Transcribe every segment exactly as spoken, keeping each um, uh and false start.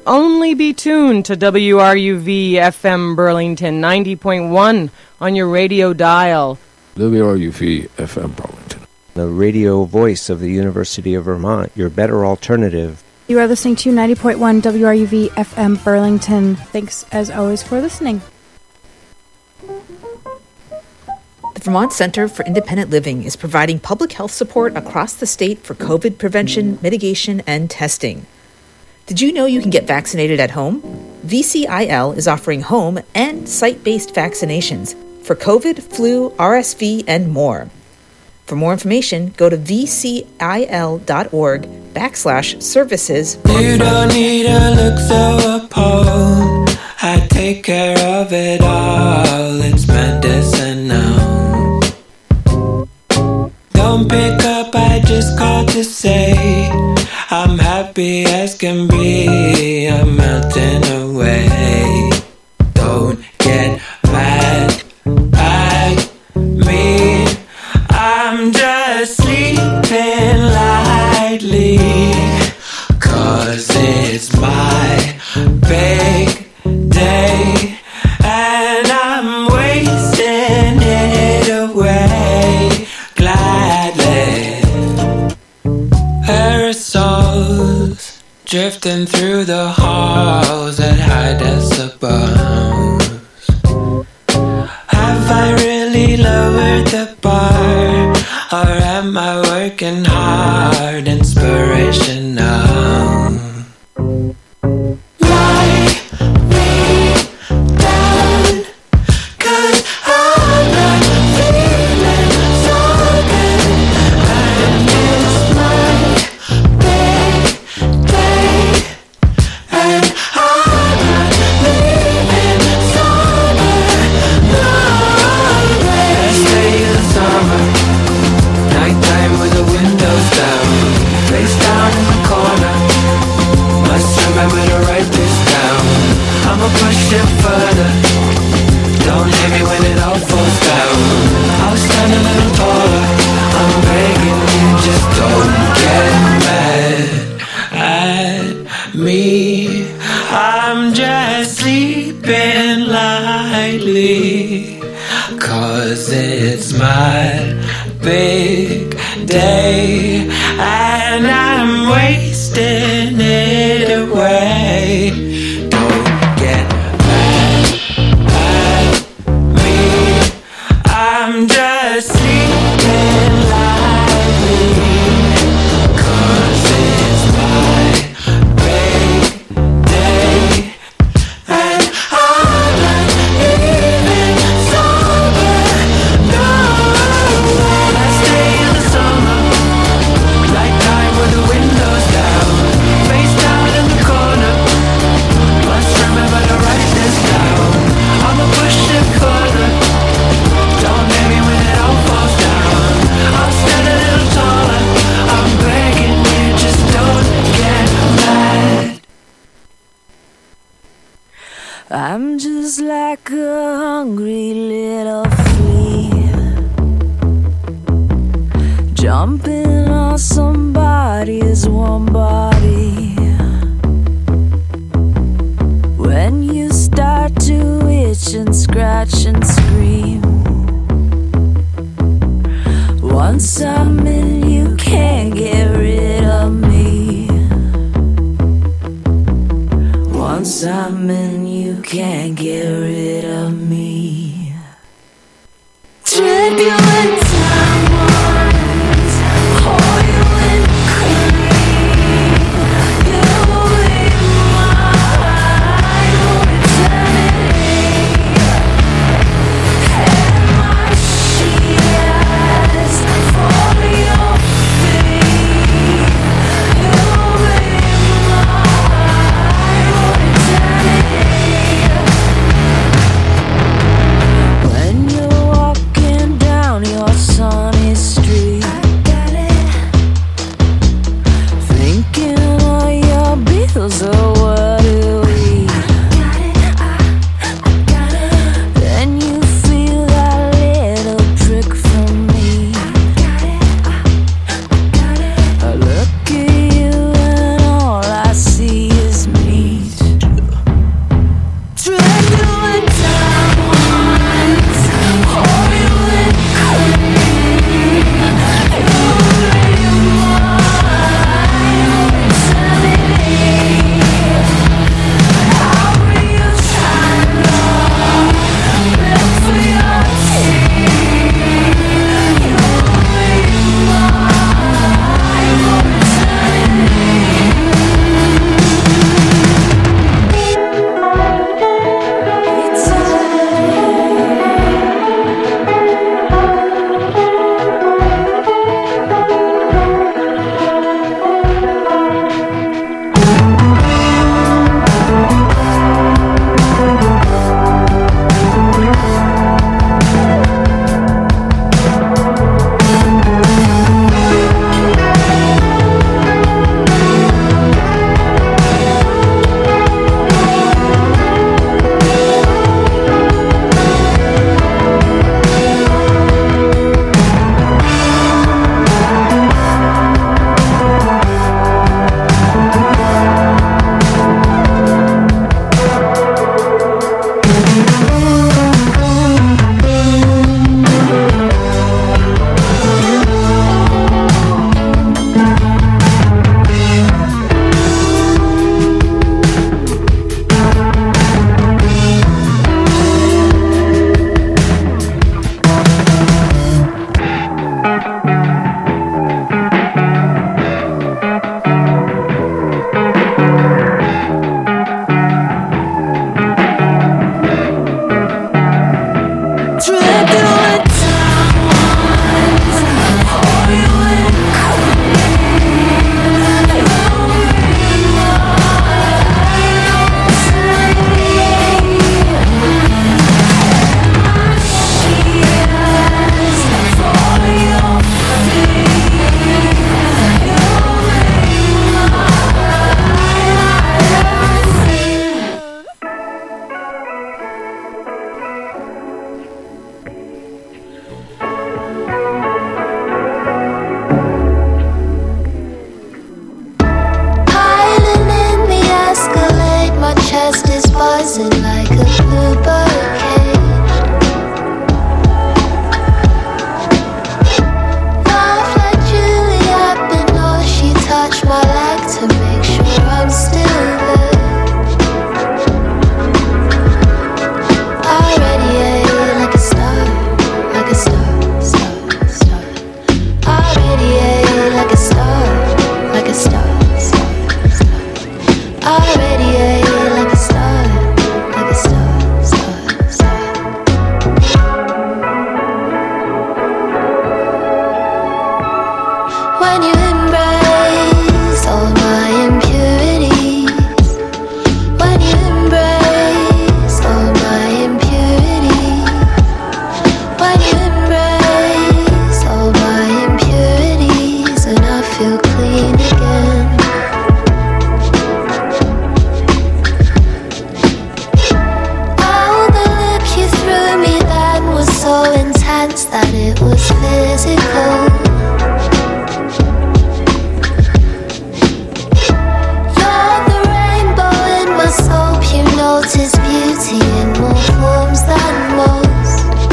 only be tuned to W R U V F M Burlington ninety point one on your radio dial. W R U V F M Burlington, the radio voice of the University of Vermont, your better alternative. You are listening to ninety point one W R U V F M Burlington. Thanks, as always, for listening. The Vermont Center for Independent Living is providing public health support across the state for COVID prevention, mitigation, and testing. Did you know you can get vaccinated at home? V C I L is offering home and site-based vaccinations for COVID, flu, R S V, and more. For more information, go to vcil.org backslash services. You don't need to look so appalled. I take care of it all. It's medicinal. Don't pick up, I just called to say I'm happy as can be. I'm melting away. Don't get mad at me. I'm just sleeping lightly, 'cause it's my big day, and I'm wasting it away gladly. Aerosols drifting through the halls at high decibels. Have I really lowered the bar, or am I working hard, inspirational? Lie me down, 'cause I'm not feeling so good, and it's my big day, and I'm not leaving summer, no way. Last day of the summer, nighttime with the windows down, face down in the corner, must remember to write this down. I'ma push it further, don't hit me when it all falls down. I'll stand a little taller, I'm begging you, just don't get mad at me. I'm just sleeping lightly, 'cause it's my big day, and I'm wasting it away. Don't get mad at me. I'm just sleeping lightly, 'cause it's my big day, and I'm not even sober, no way. Last day of the summer, nighttime with the windows down, face down in the corner, must remember to write this down. I'ma push it further, don't hit me when it all falls down. I'll stand a little taller, I'm begging you, just don't get mad. I'm just like a hungry little flea, jumping on somebody's warm body. When you start to itch and scratch and scream, once I'm in, you can't get rid of me. Once I'm in, you can't get rid of me. Trip you in diamonds, hold you in cream. You in my heart for eternity, and my shears for your feet. You in my heart for eternity. When you're walking down your chance that it was physical. You're the rainbow in my soap. You notice beauty in more forms than most.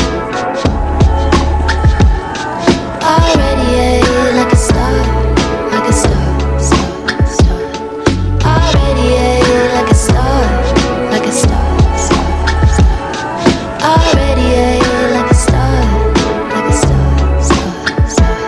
I radiate like a star, like a star, star, star. I radiate like a star, like a star, star, star. I radiate like a star, like a star, star, star.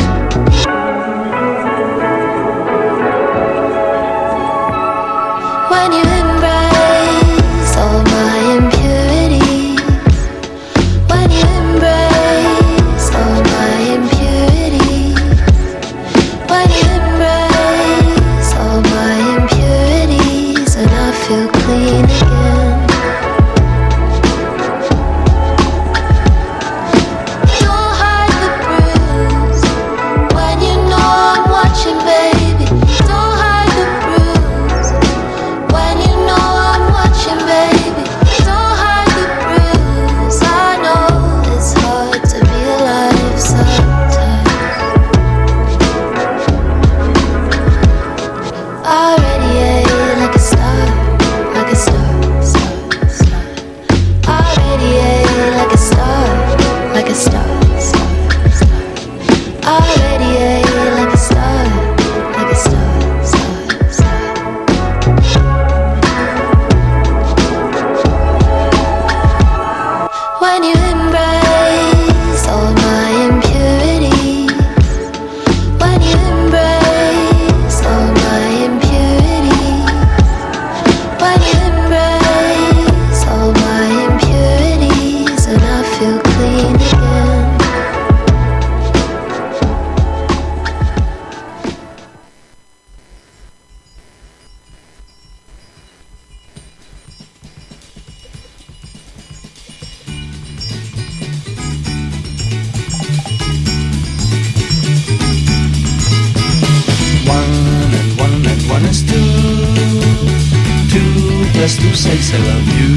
When you embrace all my impurities, when you embrace all my impurities, when you embrace all my impurities, and I feel clean again. Don't hide the bruise when you know I'm watching, baby. Don't hide the bruise when you know I'm watching, baby. Don't hide the bruise. I know it's hard to be alive sometimes. I radiate like a star, like a star, star, star. I radiate like a star, like a star, star, star. I radiate like a star, like a star, star, star. When you embrace all my impurities, when you embrace all my impurities, when you embrace all my impurities, and I feel clean again. One and one and one is two. Two plus two says I love you.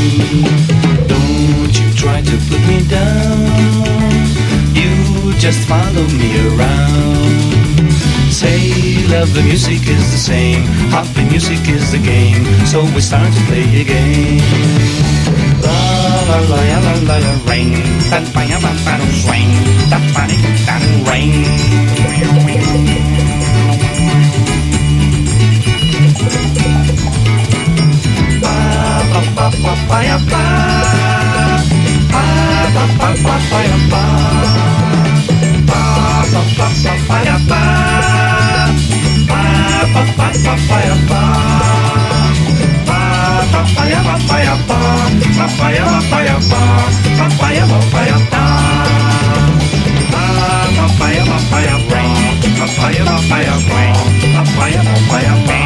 Don't you try to put me down. You just follow me around. Say love, the music is the same. Happy music is the game. So we start to play a game. La la la la la la la ring. That fire that battle swing. That funny that ring. Ba ba ba ba ba ya ba. Ba ba ba ba ba ya ba. Ba ba ba ba ba ya ba. Ba ba ba ba ba ya ba. Ba ba ba ya ba ba ya ba. Ba ba ya ba ba ya ba. Ba ba ya ba ba ya ba. Ba ba ba ya ba ba ya ba. Ba ba ya ba ba ya ba. Ba ba ya ba ba ya ba.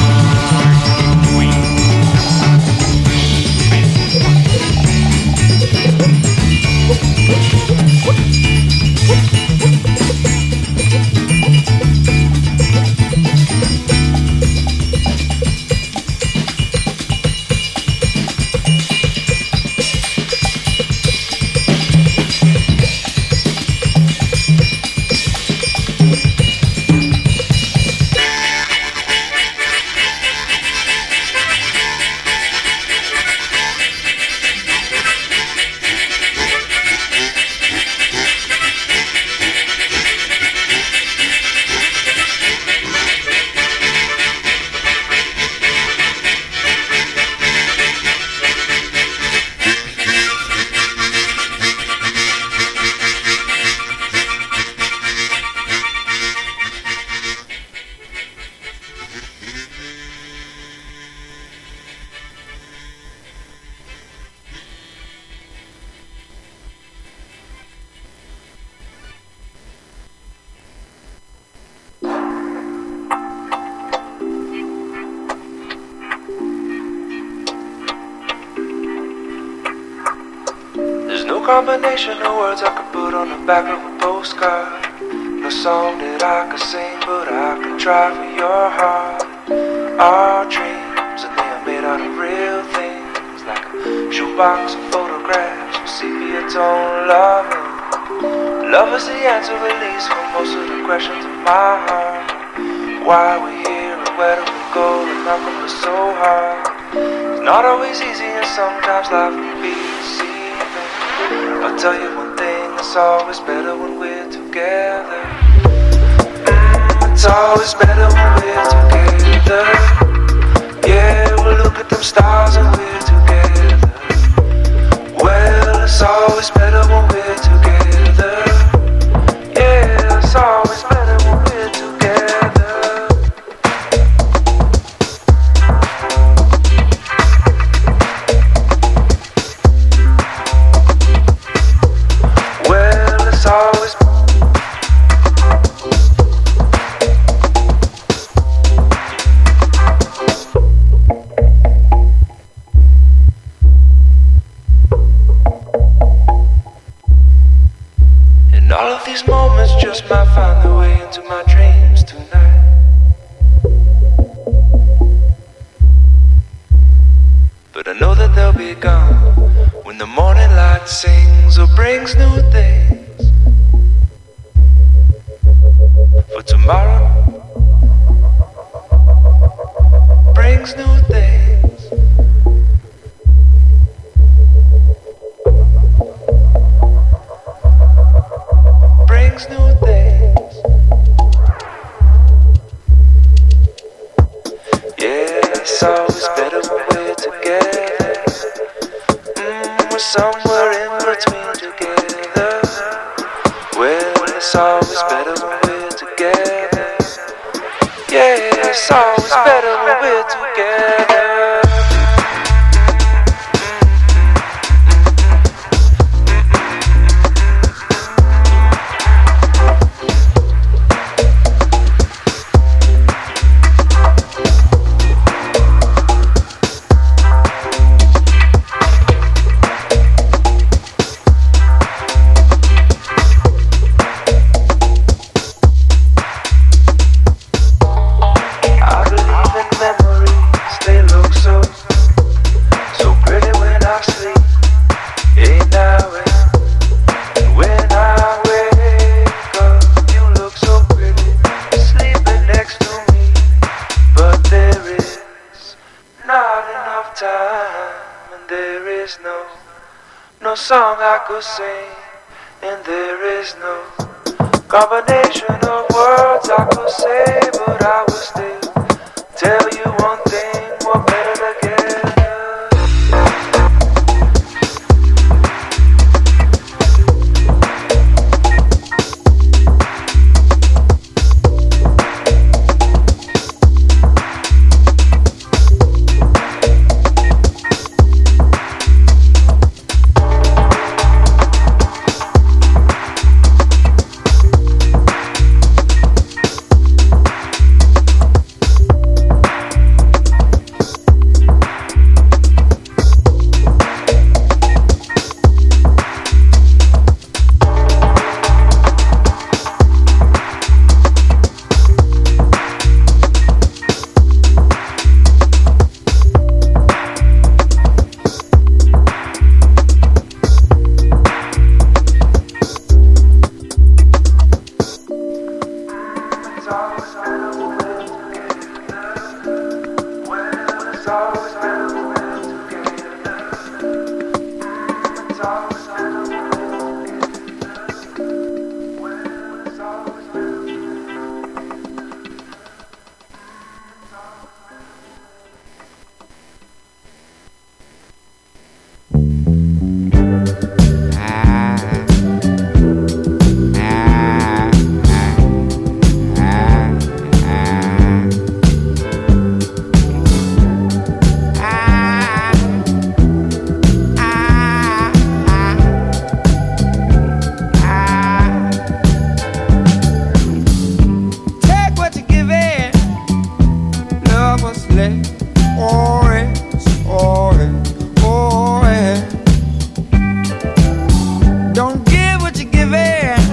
Combination of words I could put on the back of a postcard. No song that I could sing, but I could try for your heart. Our dreams, and they are made out of real things, like a shoebox of photographs with sepia tone loving. Love is the answer, at least, for most of the questions in my heart. Why we here and where do we go, and how come it's so hard? It's not always easy, and sometimes life can be deceiving. I'll tell you one thing, it's always better when we're together. Mm, it's always better when we're together. Yeah, we'll look at them stars and we're together. Well, it's always better when we're together. Yeah, it's always better when we're together. Well, it's always all of these moments just might find their way into my dreams tonight. But I know that they'll be gone when the morning light sings or brings new things. For tomorrow brings new things. Brings new things. Yeah, it's always better when we're together. Mm, we're somewhere in between together. Well, it's always better when we're together. Yeah, it's always better when we're together. Song I could sing, and there is no combination of words I could say, but I will stay